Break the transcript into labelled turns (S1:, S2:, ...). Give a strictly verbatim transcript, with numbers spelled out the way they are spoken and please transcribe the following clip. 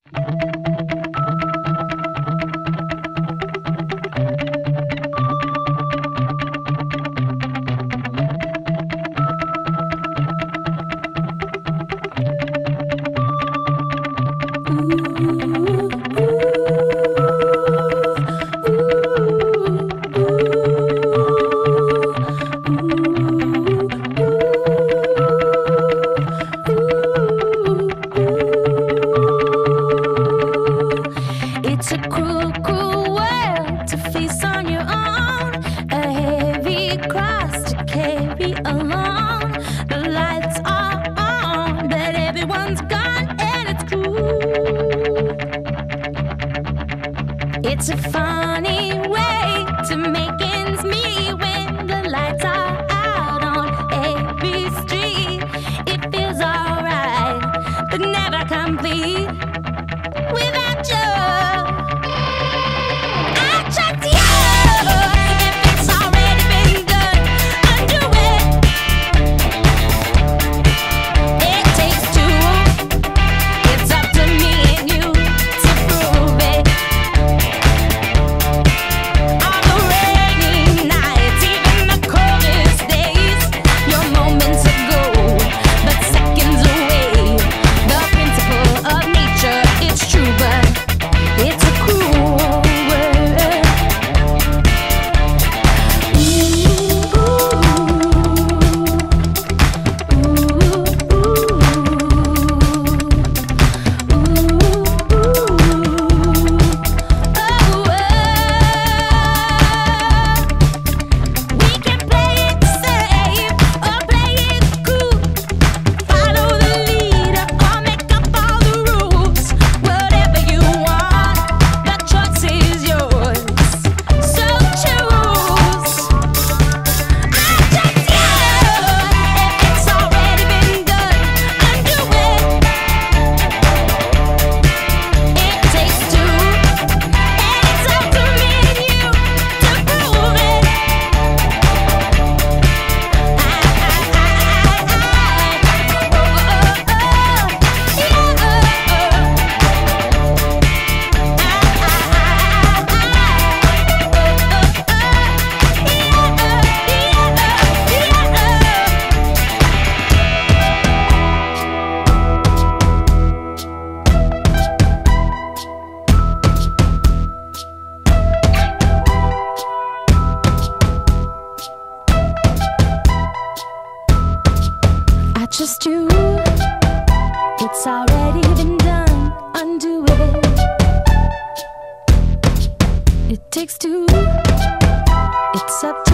S1: It's a cruel, cruel world to face on your own, a heavy cross to carry along. The lights are on, but everyone's gone, and it's cruel. It's a funny way to make ends meet when the lights are out on every street. It feels alright, but never complete without you. Just you, it's already been done, undo it. It takes two, it's up to